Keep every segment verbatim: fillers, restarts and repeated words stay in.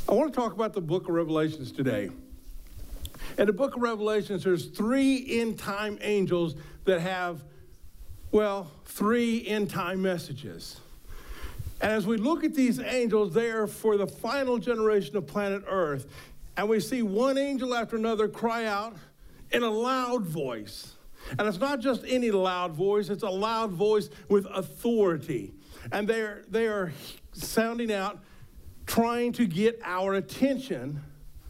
I want to talk about the book of Revelations today. In the book of Revelations, there's three end-time angels that have, well, three end-time messages. And as we look at these angels, they are for the final generation of planet Earth. And we see one angel after another cry out in a loud voice. And it's not just any loud voice, it's a loud voice with authority. And they are, they are sounding out, trying to get our attention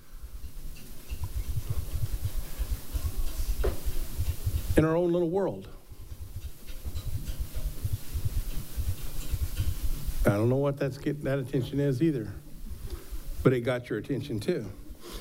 in our own little world. I don't know what that's getting that attention is either, but it got your attention too.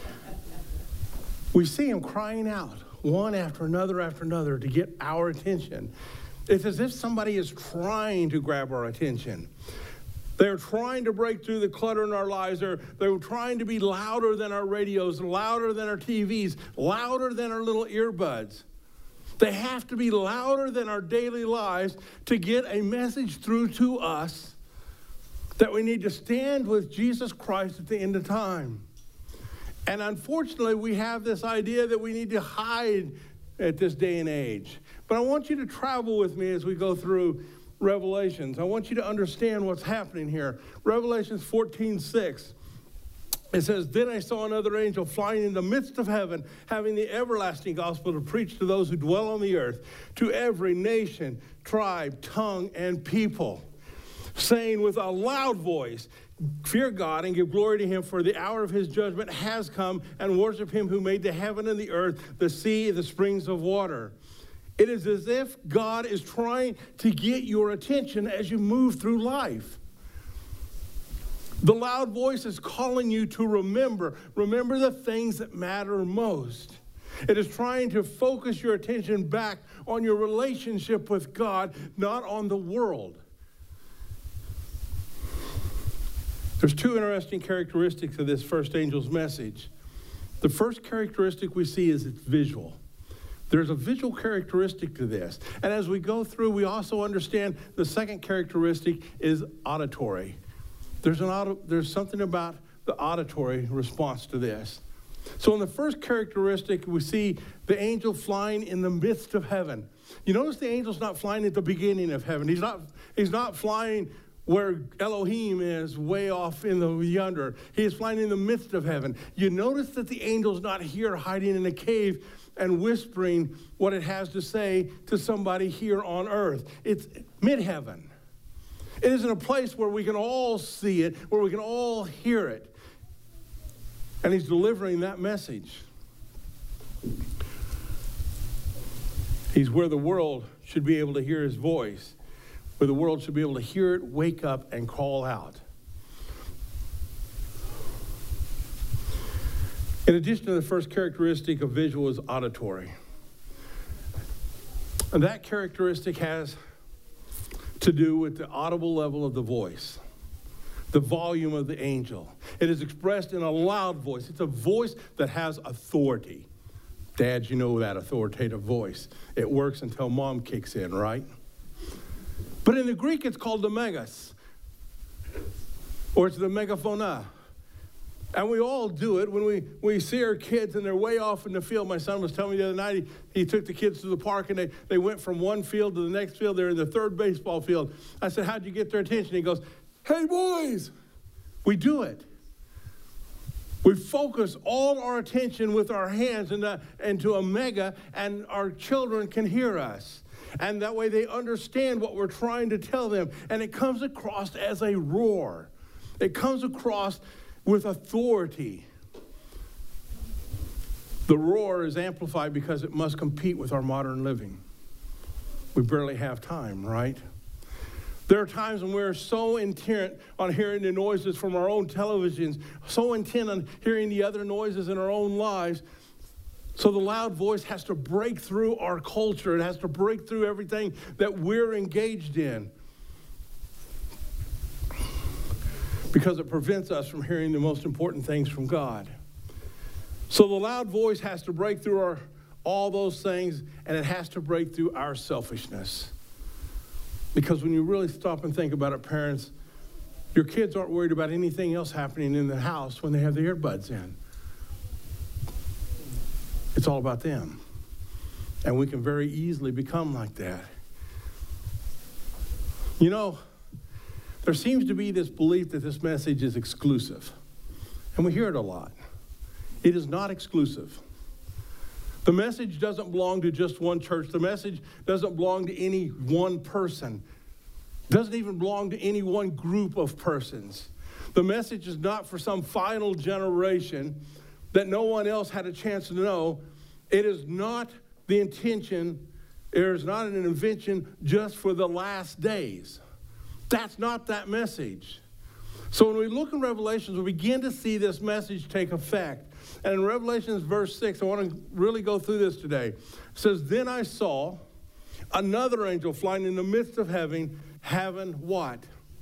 We see him crying out, one after another after another, to get our attention. It's as if somebody is trying to grab our attention. They're trying to break through the clutter in our lives. They're, they're trying to be louder than our radios, louder than our T Vs, louder than our little earbuds. They have to be louder than our daily lives to get a message through to us that we need to stand with Jesus Christ at the end of time. And unfortunately, we have this idea that we need to hide at this day and age. But I want you to travel with me as we go through Revelations. I want you to understand what's happening here. Revelations fourteen six. It says, "Then I saw another angel flying in the midst of heaven, having the everlasting gospel to preach to those who dwell on the earth, to every nation, tribe, tongue, and people, saying with a loud voice, fear God and give glory to him, for the hour of his judgment has come, and worship him who made the heaven and the earth, the sea, and the springs of water." It is as if God is trying to get your attention as you move through life. The loud voice is calling you to remember. Remember the things that matter most. It is trying to focus your attention back on your relationship with God, not on the world. There's two interesting characteristics of this first angel's message. The first characteristic we see is it's visual. There's a visual characteristic to this. And as we go through, we also understand the second characteristic is auditory. There's, an auto, there's something about the auditory response to this. So in the first characteristic, we see the angel flying in the midst of heaven. You notice the angel's not flying at the beginning of heaven. He's not, he's not flying where Elohim is way off in the yonder. He is flying in the midst of heaven. You notice that the angel's not here hiding in a cave and whispering what it has to say to somebody here on earth. It's mid-heaven. It is in a place where we can all see it, where we can all hear it. And he's delivering that message. He's where the world should be able to hear his voice, where the world should be able to hear it, wake up, and call out. In addition to the first characteristic of visual is auditory. And that characteristic has to do with the audible level of the voice, the volume of the angel. It is expressed in a loud voice. It's a voice that has authority. Dads, you know that authoritative voice. It works until mom kicks in, right? But in the Greek, it's called the megas, or it's the megaphona. And we all do it when we, we see our kids and they're way off in the field. My son was telling me the other night, he, he took the kids to the park and they, they went from one field to the next field. They're in the third baseball field. I said, how'd you get their attention? He goes, hey, boys. We do it. We focus all our attention with our hands into, into a mega, and our children can hear us. And that way they understand what we're trying to tell them. And it comes across as a roar. It comes across with authority. The roar is amplified because it must compete with our modern living. We barely have time, right? There are times when we're so intent on hearing the noises from our own televisions, so intent on hearing the other noises in our own lives, so the loud voice has to break through our culture. It has to break through everything that we're engaged in, because it prevents us from hearing the most important things from God. So the loud voice has to break through our, all those things, and it has to break through our selfishness. Because when you really stop and think about it, parents, Your kids aren't worried about anything else happening in the house when they have the earbuds in. It's all about them. And we can very easily become like that. You know, there seems to be this belief that this message is exclusive. And we hear it a lot. It is not exclusive. The message doesn't belong to just one church. The message doesn't belong to any one person. It doesn't even belong to any one group of persons. The message is not for some final generation that no one else had a chance to know. It is not the intention, it is not an invention just for the last days. That's not that message. So when we look in Revelations, we begin to see this message take effect. And in Revelations verse six, I want to really go through this today. It says, "Then I saw another angel flying in the midst of heaven, having what?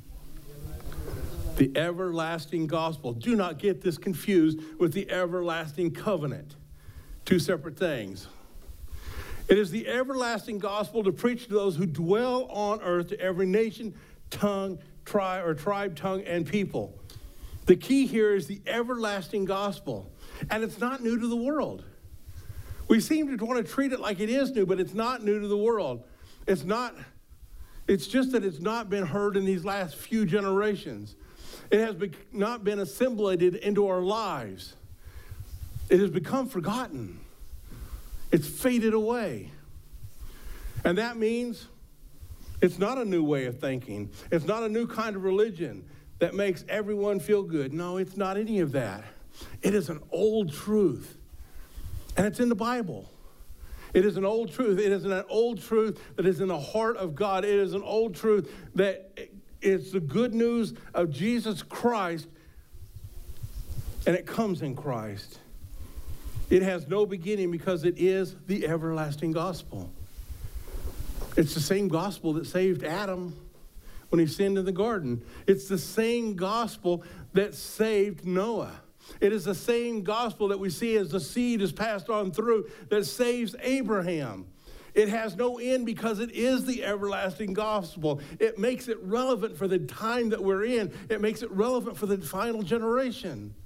The everlasting gospel." Do not get this confused with the everlasting covenant. Two separate things. It is the everlasting gospel to preach to those who dwell on earth, to every nation, tongue, tribe, or tribe, tongue, and people. The key here is the everlasting gospel. And it's not new to the world. We seem to want to treat it like it is new, but it's not new to the world. It's not, it's just that it's not been heard in these last few generations. It has be, not been assimilated into our lives. It has become forgotten. It's faded away. And that means it's not a new way of thinking. It's not a new kind of religion that makes everyone feel good. No, it's not any of that. It is an old truth. And it's in the Bible. It is an old truth. It is an old truth that is in the heart of God. It is an old truth that it's the good news of Jesus Christ, and it comes in Christ. It has no beginning because it is the everlasting gospel. It's the same gospel that saved Adam when he sinned in the garden. It's the same gospel that saved Noah. It is the same gospel that we see as the seed is passed on through that saves Abraham. It has no end because it is the everlasting gospel. It makes it relevant for the time that we're in. It makes it relevant for the final generation.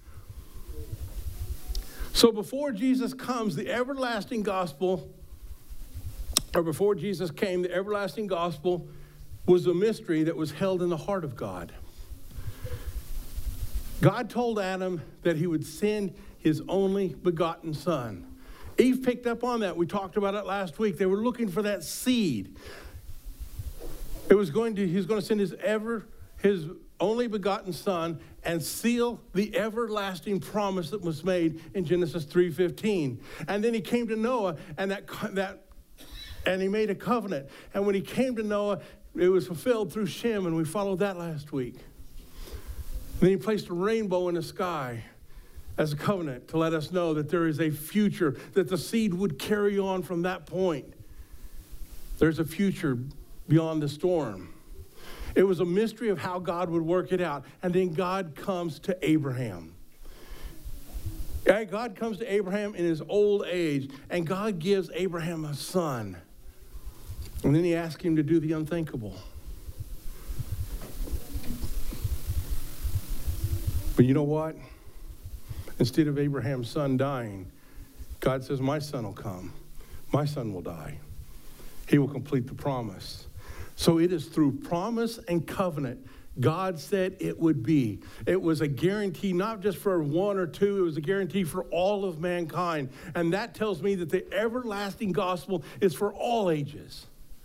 So before Jesus comes, the everlasting gospel, or before Jesus came, the everlasting gospel was a mystery that was held in the heart of God. God told Adam that he would send his only begotten son. Eve picked up on that. We talked about it last week. They were looking for that seed. It was going to, he was going to send his ever, his only begotten son and seal the everlasting promise that was made in Genesis three fifteen. And then he came to Noah, and that that and he made a covenant. And when he came to Noah, it was fulfilled through Shem, and we followed that last week. And then he placed a rainbow in the sky as a covenant to let us know that there is a future, that the seed would carry on from that point. There's a future beyond the storm. It was a mystery of how God would work it out. And then God comes to Abraham. God comes to Abraham in his old age, and God gives Abraham a son. And then he asks him to do the unthinkable. But you know what? Instead of Abraham's son dying, God says, my son will come. My son will die. He will complete the promise. So it is through promise and covenant God said it would be. It was a guarantee not just for one or two, it was a guarantee for all of mankind. And that tells me that the everlasting gospel is for all ages.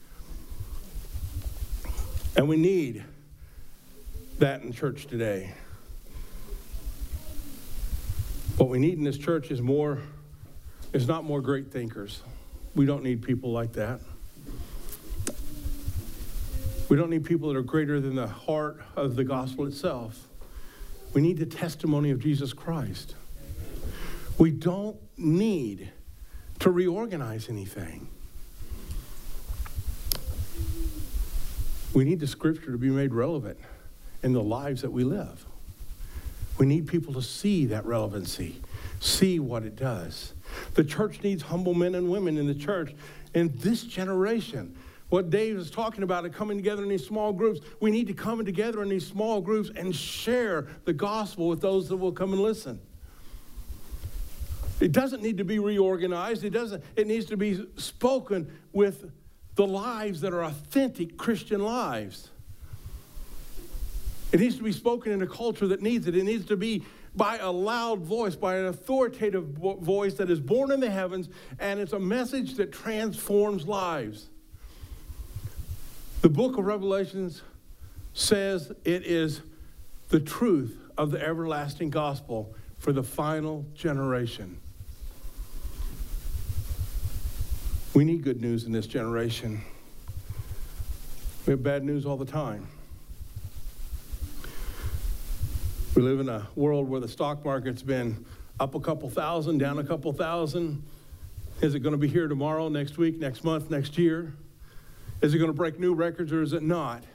And we need that in church today. What we need in this church is more, is not more great thinkers. We don't need people like that. We don't need people that are greater than the heart of the gospel itself. We need the testimony of Jesus Christ. We don't need to reorganize anything. We need the scripture to be made relevant in the lives that we live. We need people to see that relevancy, see what it does. The church needs humble men and women in the church in this generation. what Dave is talking about, and coming together in these small groups. We need to come together in these small groups and share the gospel with those that will come and listen. It doesn't need to be reorganized. It doesn't. It needs to be spoken with the lives that are authentic Christian lives. It needs to be spoken in a culture that needs it. It needs to be by a loud voice, by an authoritative voice that is born in the heavens, and it's a message that transforms lives. The book of Revelations says it is the truth of the everlasting gospel for the final generation. We need good news in this generation. We have bad news all the time. We live in a world where the stock market's been up a couple thousand, down a couple thousand. Is it going to be here tomorrow, next week, next month, next year? Is it going to break new records or is it not?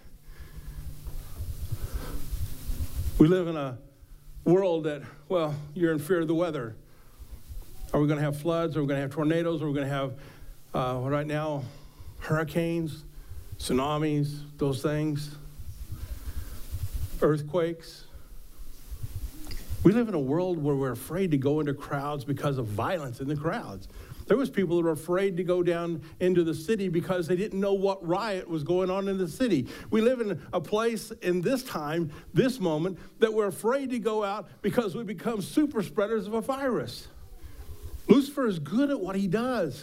We live in a world that, well, you're in fear of the weather. Are we going to have floods? Are we going to have tornadoes? Are we going to have, uh, right now, hurricanes, tsunamis, those things, earthquakes? We live in a world where we're afraid to go into crowds because of violence in the crowds. There was people that were afraid to go down into the city because they didn't know what riot was going on in the city. We live in a place in this time, this moment, that we're afraid to go out because we become super spreaders of a virus. Lucifer is good at what he does.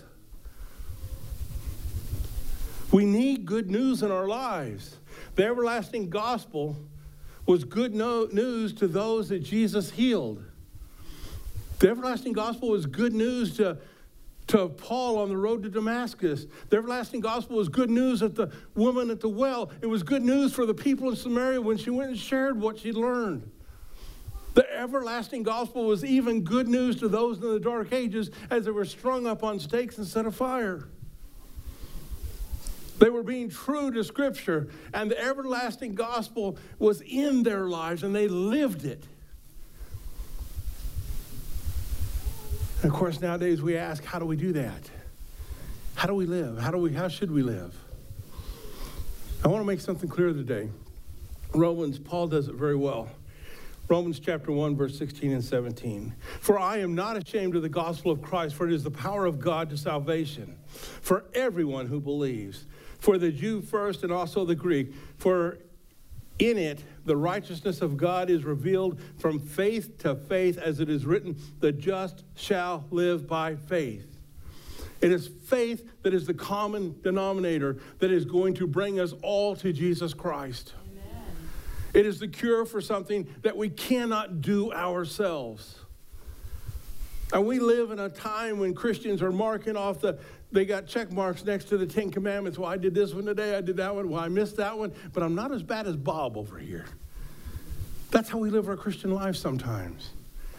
We need good news in our lives. The everlasting gospel was good no- news to those that Jesus healed. The everlasting gospel was good news to, to Paul on the road to Damascus. The everlasting gospel was good news at the woman at the well. It was good news for the people in Samaria when she went and shared what she learned. The everlasting gospel was even good news to those in the dark ages as they were strung up on stakes and set afire. They were being true to Scripture, and the everlasting gospel was in their lives, and they lived it. And of course, nowadays we ask, how do we do that? How do we live? How do we? How should we live? I want to make something clear today. Romans, Paul does it very well. Romans chapter one, verse sixteen and seventeen. For I am not ashamed of the gospel of Christ, for it is the power of God to salvation for everyone who believes. For the Jew first and also the Greek, for in it the righteousness of God is revealed from faith to faith, as it is written, the just shall live by faith. It is faith that is the common denominator that is going to bring us all to Jesus Christ. Amen. It is the cure for something that we cannot do ourselves. And we live in a time when Christians are marking off the, they got check marks next to the Ten Commandments. Well, I did this one today, I did that one, well, I missed that one, but I'm not as bad as Bob over here. That's how we live our Christian lives sometimes.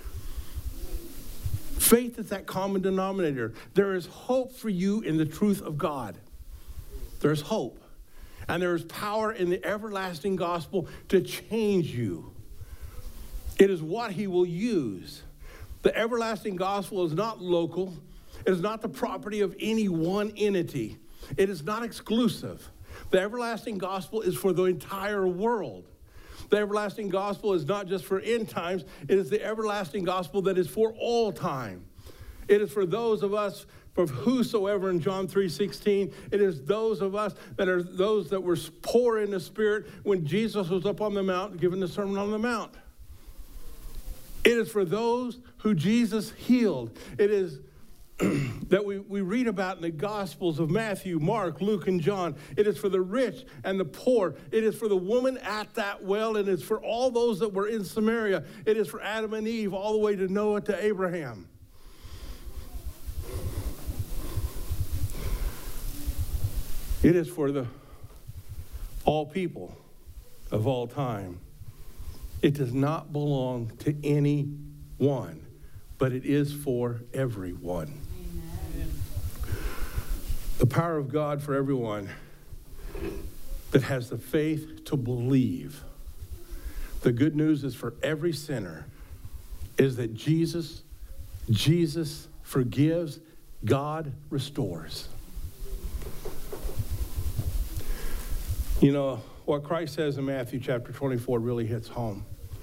Faith is that common denominator. There is hope for you in the truth of God. There's hope. And there is power in the everlasting gospel to change you. It is what he will use. The everlasting gospel is not local. It is not the property of any one entity. It is not exclusive. The everlasting gospel is for the entire world. The everlasting gospel is not just for end times. It is the everlasting gospel that is for all time. It is for those of us, for whosoever in John three sixteen. It is those of us that are those that were poor in the spirit when Jesus was up on the mount giving the Sermon on the Mount. It is for those who Jesus healed. It is that we, we read about in the Gospels of Matthew, Mark, Luke, and John. It is for the rich and the poor. It is for the woman at that well, and it's for all those that were in Samaria. It is for Adam and Eve, all the way to Noah to Abraham. It is for the all people of all time. It does not belong to any one, but it is for everyone. Amen. The power of God for everyone that has the faith to believe. The good news is for every sinner is that Jesus, Jesus forgives, God restores. You know, what Christ says in Matthew chapter twenty-four really hits home.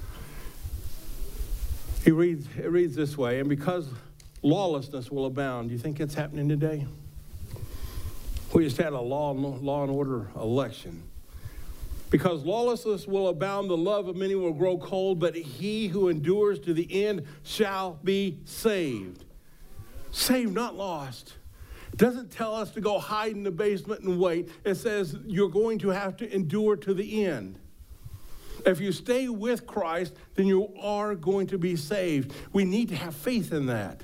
He reads, it reads this way, and because lawlessness will abound. Do you think it's happening today? We just had a law, law and order election. Because lawlessness will abound, the love of many will grow cold, but he who endures to the end shall be saved. Saved, not lost. It doesn't tell us to go hide in the basement and wait. It says you're going to have to endure to the end. If you stay with Christ, then you are going to be saved. We need to have faith in that.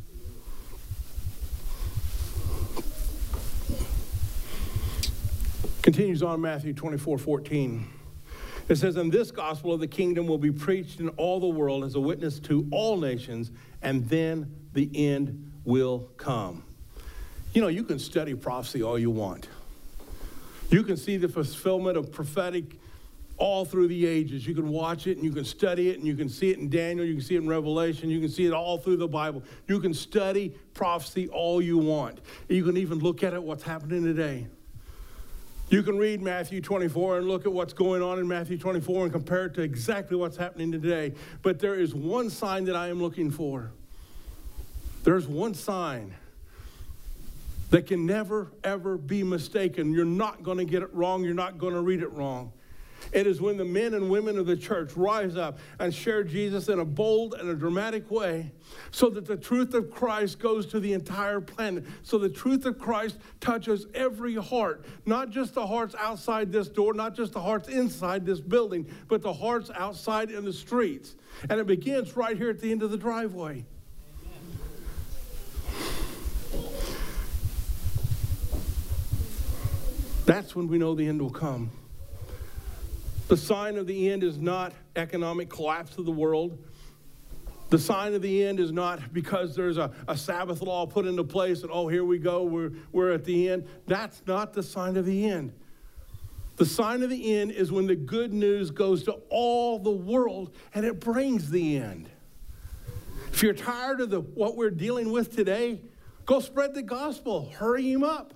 Continues on Matthew twenty-four fourteen. It says, and this gospel of the kingdom will be preached in all the world as a witness to all nations, and then the end will come. You know, you can study prophecy all you want. You can see the fulfillment of prophetic all through the ages. You can watch it and you can study it and you can see it in Daniel, you can see it in Revelation, you can see it all through the Bible. You can study prophecy all you want. You can even look at it, what's happening today. You can read Matthew twenty-four and look at what's going on in Matthew twenty-four and compare it to exactly what's happening today. But there is one sign that I am looking for. There's one sign that can never, ever be mistaken. You're not going to get it wrong. You're not going to read it wrong. It is when the men and women of the church rise up and share Jesus in a bold and a dramatic way so that the truth of Christ goes to the entire planet. So the truth of Christ touches every heart, not just the hearts outside this door, not just the hearts inside this building, but the hearts outside in the streets. And it begins right here at the end of the driveway. That's when we know the end will come. The sign of the end is not economic collapse of the world. The sign of the end is not because there's a, a Sabbath law put into place and, oh, here we go, we're, we're at the end. That's not the sign of the end. The sign of the end is when the good news goes to all the world and it brings the end. If you're tired of the, what we're dealing with today, go spread the gospel. Hurry him up.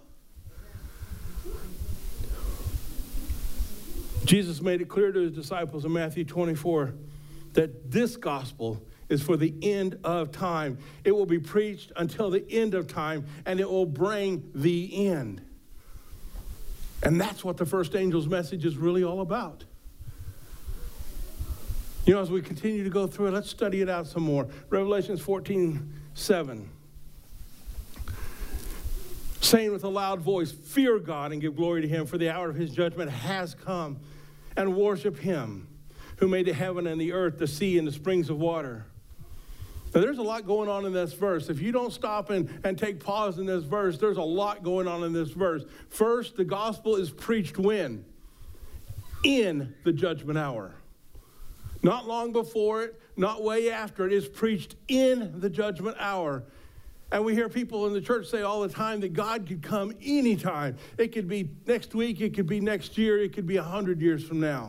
Jesus made it clear to his disciples in Matthew twenty-four that this gospel is for the end of time. It will be preached until the end of time, and it will bring the end. And that's what the first angel's message is really all about. You know, as we continue to go through it, let's study it out some more. Revelation fourteen seven. Saying with a loud voice, fear God and give glory to him, for the hour of his judgment has come. And worship him who made the heaven and the earth, the sea and the springs of water. Now, there's a lot going on in this verse. If you don't stop and, and take pause in this verse, there's a lot going on in this verse. First, the gospel is preached when? In the judgment hour. Not long before it, not way after it. It is preached in the judgment hour. And we hear people in the church say all the time that God could come anytime. It could be next week, it could be next year, it could be a hundred years from now.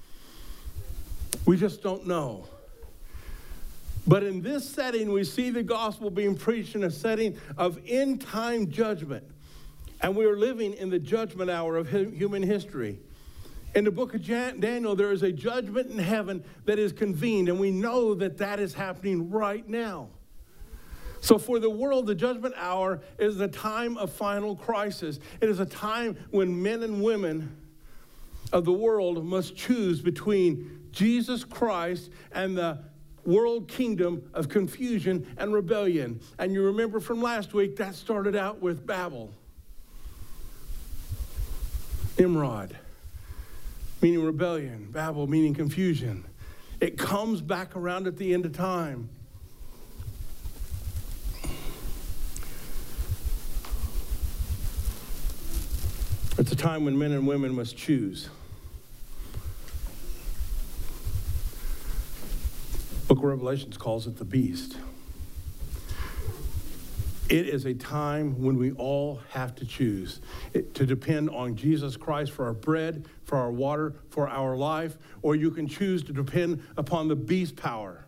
We just don't know. But in this setting, we see the gospel being preached in a setting of end-time judgment. And we are living in the judgment hour of human history. In the book of Daniel, there is a judgment in heaven that is convened, and we know that that is happening right now. So for the world, the judgment hour is the time of final crisis. It is a time when men and women of the world must choose between Jesus Christ and the world kingdom of confusion and rebellion. And you remember from last week, that started out with Babel. Nimrod, meaning rebellion. Babel, meaning confusion. It comes back around at the end of time. It's a time when men and women must choose. Book of Revelations calls it the beast. It is a time when we all have to choose it, to depend on Jesus Christ for our bread, for our water, for our life, or you can choose to depend upon the beast power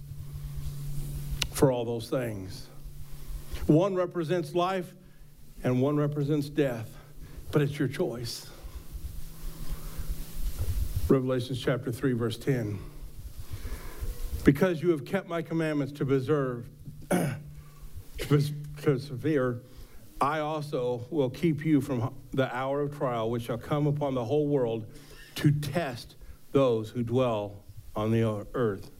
for all those things. One represents life and one represents death. But it's your choice. Revelation chapter three, verse ten. Because you have kept my commandments to preserve, to persevere, I also will keep you from the hour of trial, which shall come upon the whole world to test those who dwell on the earth.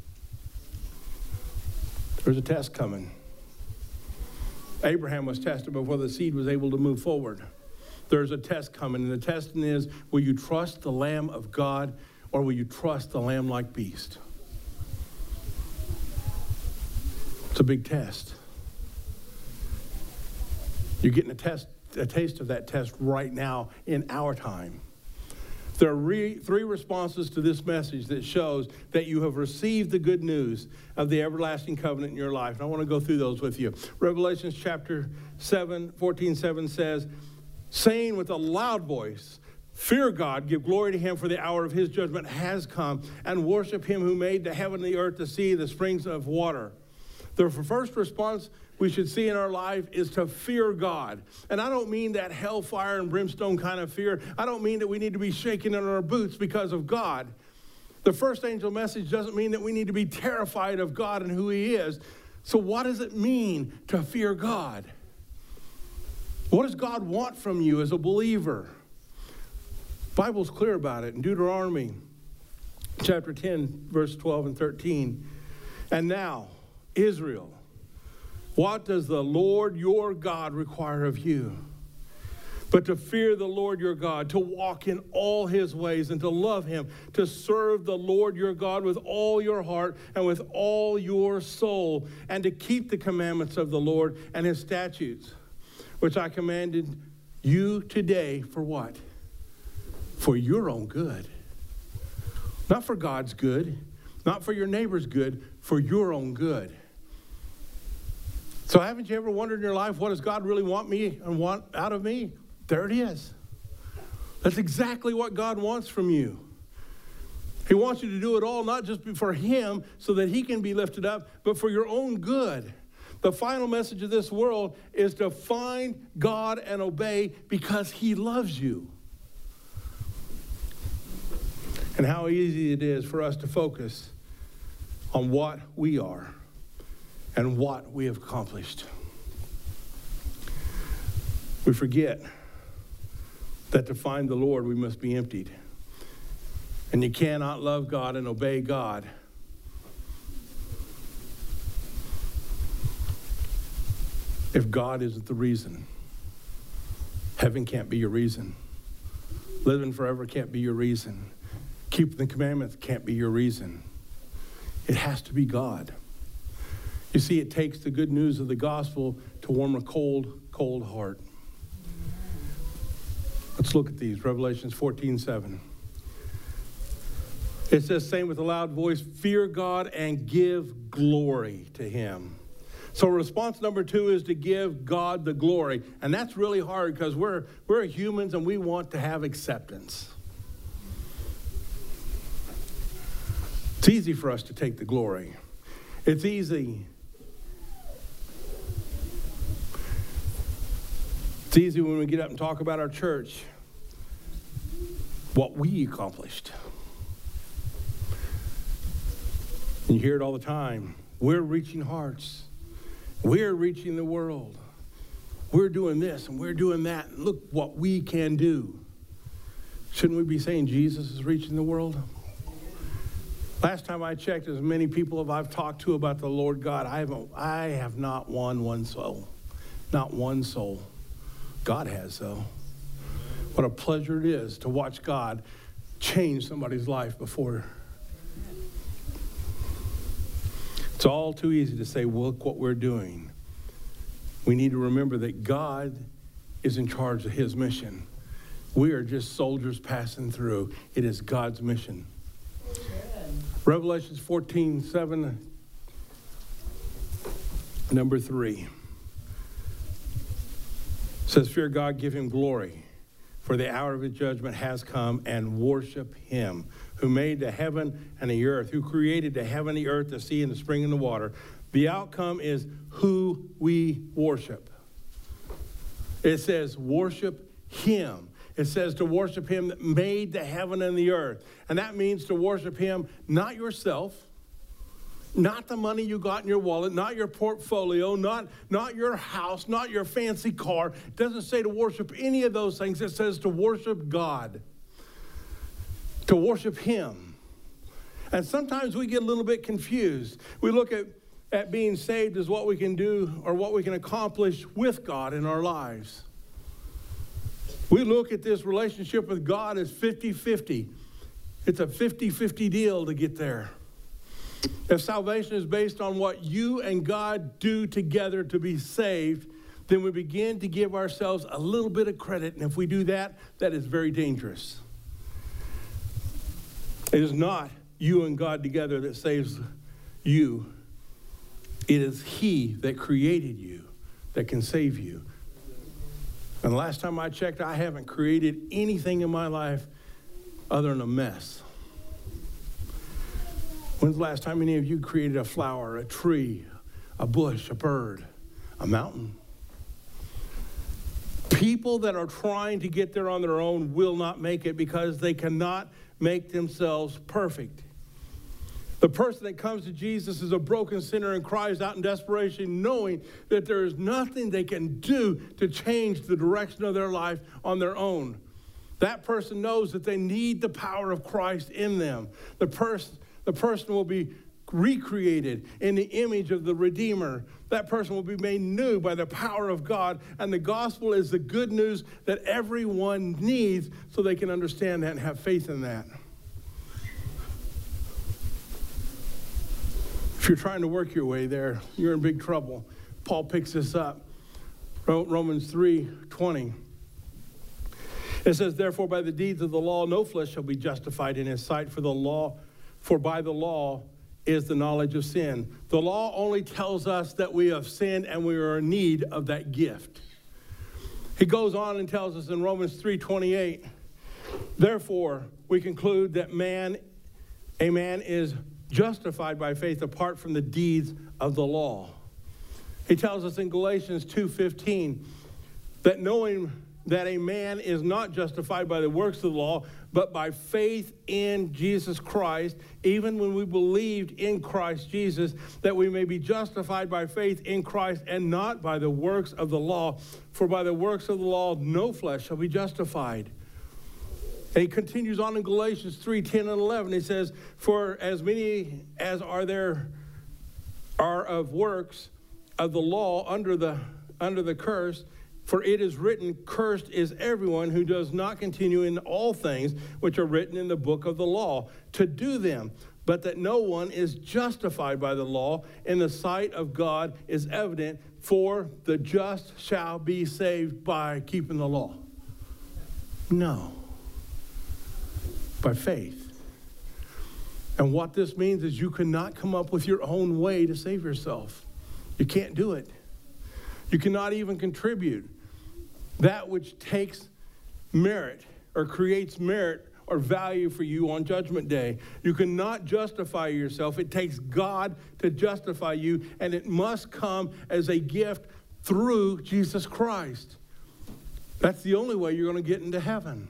There's a test coming. Abraham was tested before the seed was able to move forward. There's a test coming, and the testing is, will you trust the Lamb of God, or will you trust the lamb-like beast? It's a big test. You're getting a test, a taste of that test right now in our time. There are re, three responses to this message that shows that you have received the good news of the everlasting covenant in your life. And I want to go through those with you. Revelation chapter seven, fourteen, seven says, saying with a loud voice, fear God, give glory to him, for the hour of his judgment has come, and worship him who made the heaven, the earth, the sea, the springs of water. The first response we should see in our life is to fear God. And I don't mean that hellfire and brimstone kind of fear. I don't mean that we need to be shaking in our boots because of God. The first angel message doesn't mean that we need to be terrified of God and who he is. So what does it mean to fear God? What does God want from you as a believer? The Bible's clear about it in Deuteronomy chapter ten, verse twelve and thirteen. And now, Israel, what does the Lord your God require of you? But to fear the Lord your God, to walk in all his ways, and to love him, to serve the Lord your God with all your heart and with all your soul, and to keep the commandments of the Lord and his statutes, which I commanded you today for what? For your own good. Not for God's good, not for your neighbor's good, for your own good. So haven't you ever wondered in your life, what does God really want me and want out of me? There it is. That's exactly what God wants from you. He wants you to do it all, not just for him so that he can be lifted up, but for your own good. The final message of this world is to find God and obey because he loves you. And how easy it is for us to focus on what we are and what we have accomplished. We forget that to find the Lord, we must be emptied. And you cannot love God and obey God if God isn't the reason. Heaven can't be your reason. Living forever can't be your reason. Keeping the commandments can't be your reason. It has to be God. You see, it takes the good news of the gospel to warm a cold, cold heart. Let's look at these. Revelation fourteen, seven. It says, saying with a loud voice, fear God and give glory to him. So response number two is to give God the glory. And that's really hard because we're, we're humans and we want to have acceptance. It's easy for us to take the glory. It's easy. It's easy when we get up and talk about our church, what we accomplished. And you hear it all the time. We're reaching hearts. We're reaching the world. We're doing this and we're doing that. And look what we can do. Shouldn't we be saying Jesus is reaching the world? Last time I checked, as many people as I've talked to about the Lord God, I haven't, I have not won one soul. Not one soul. God has, though. What a pleasure it is to watch God change somebody's life before. It's all too easy to say, well, look what we're doing. We need to remember that God is in charge of his mission. We are just soldiers passing through. It is God's mission. Revelation fourteen, seven, number three. Says, fear God, give him glory, for the hour of his judgment has come, and worship him, who made the heaven and the earth, who created the heaven, the earth, the sea, and the spring and the water. The outcome is who we worship. It says worship him. it says to worship him that made the heaven and the earth. And that means to worship him, not yourself, not the money you got in your wallet, not your portfolio, not, not your house, not your fancy car. It doesn't say to worship any of those things. It says to worship God, to worship him. And sometimes we get a little bit confused. We look at, at being saved as what we can do or what we can accomplish with God in our lives. We look at this relationship with God as fifty-fifty. It's a fifty-fifty deal to get there. If salvation is based on what you and God do together to be saved, then we begin to give ourselves a little bit of credit. And if we do that, that is very dangerous. It is not you and God together that saves you. It is he that created you that can save you. And the last time I checked, I haven't created anything in my life other than a mess. When's the last time any of you created a flower, a tree, a bush, a bird, a mountain? People that are trying to get there on their own will not make it because they cannot make themselves perfect. The person that comes to Jesus is a broken sinner and cries out in desperation, knowing that there is nothing they can do to change the direction of their life on their own. That person knows that they need the power of Christ in them. The person, the person will be recreated in the image of the Redeemer. That person will be made new by the power of God. And the gospel is the good news that everyone needs so they can understand that and have faith in that. If you're trying to work your way there, you're in big trouble. Paul picks this up. Romans three twenty. It says, therefore, by the deeds of the law, no flesh shall be justified in his sight, for the law, for by the law is the knowledge of sin. The law only tells us that we have sinned and we are in need of that gift. He goes on and tells us in Romans three twenty-eight, therefore, we conclude that man, a man is justified by faith apart from the deeds of the law. He tells us in Galatians two fifteen that knowing that a man is not justified by the works of the law, but by faith in Jesus Christ, even when we believed in Christ Jesus, that we may be justified by faith in Christ and not by the works of the law. For by the works of the law, no flesh shall be justified. And he continues on in Galatians three ten and eleven. He says, for as many as are there are of works of the law under the under the curse, for it is written, cursed is everyone who does not continue in all things which are written in the book of the law, to do them. But that no one is justified by the law in the sight of God is evident, for the just shall be saved by keeping the law. No. By faith. And what this means is you cannot come up with your own way to save yourself. You can't do it. You cannot even contribute that which takes merit or creates merit or value for you on Judgment Day. You cannot justify yourself. It takes God to justify you, and it must come as a gift through Jesus Christ. That's the only way you're going to get into heaven.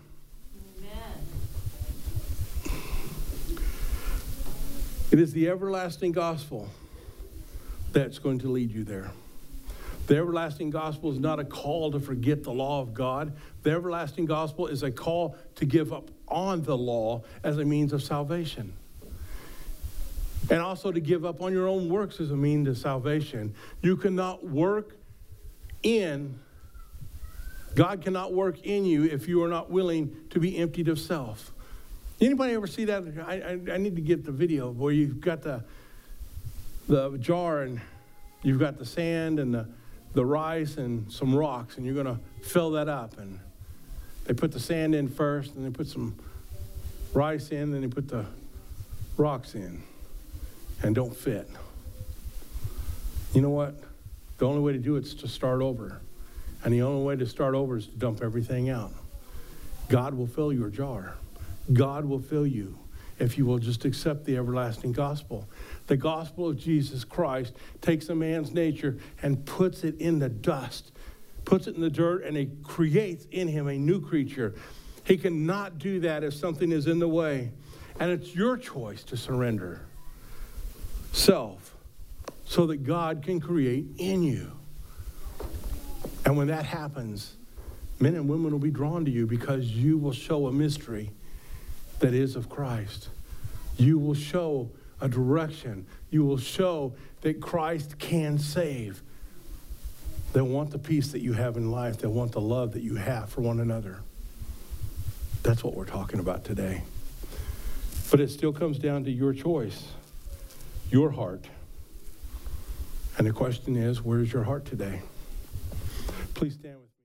It is the everlasting gospel that's going to lead you there. The everlasting gospel is not a call to forget the law of God. The everlasting gospel is a call to give up on the law as a means of salvation. And also to give up on your own works as a means of salvation. You cannot work in, God cannot work in you if you are not willing to be emptied of self. Anybody ever see that? I, I, I need to get the video where you've got the, the jar and you've got the sand and the, the rice and some rocks, and you're going to fill that up. And they put the sand in first, and they put some rice in, then they put the rocks in, and don't fit. You know what? The only way to do it is to start over. And the only way to start over is to dump everything out. God will fill your jar. God will fill you if you will just accept the everlasting gospel. The gospel of Jesus Christ takes a man's nature and puts it in the dust, puts it in the dirt, and he creates in him a new creature. He cannot do that if something is in the way. And it's your choice to surrender self so that God can create in you. And when that happens, men and women will be drawn to you because you will show a mystery that is of Christ. You will show a direction. You will show that Christ can save. They want the peace that you have in life. They want the love that you have for one another. That's what we're talking about today. But it still comes down to your choice, your heart. And the question is, where's your heart today? Please stand with me.